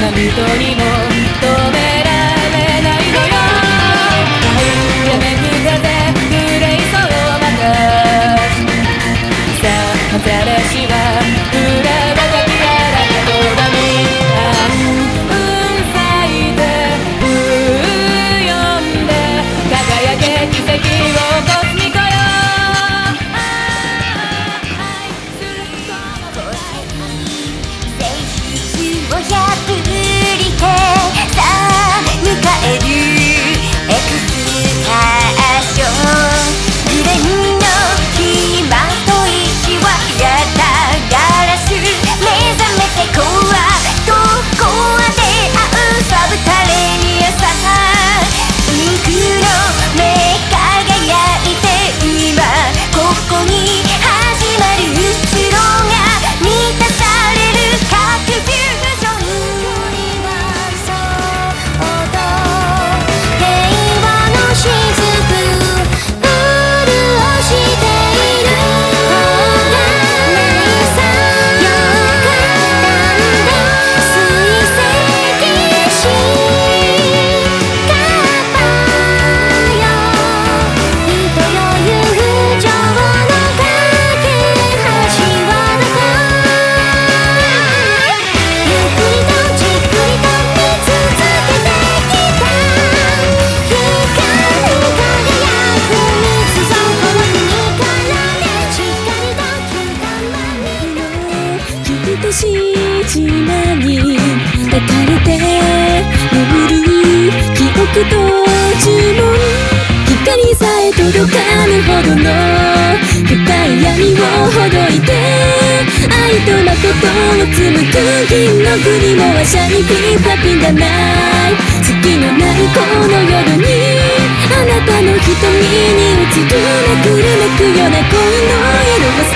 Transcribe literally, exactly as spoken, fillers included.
人にも止められないのよ。やめく風グレイソーまたさあ新しは裏若きやら言葉に運咲いて呼んで輝け奇跡をコスミコよ。 を破りてさあ迎えるエクスカーション。グレンの火まといはやったガラス目覚めてこはどこで会うサブタレニアさピンクの目輝いて今ここに始まるスローが満たされる各ビュー島に抱かれて眠る記憶と呪文。光さえ届かぬほどの深い闇をほどいて愛と誠を紡ぐ銀の国も話者にピンフラピンだない月のないこの夜にあなたの瞳に映るめくるめくような恋の色を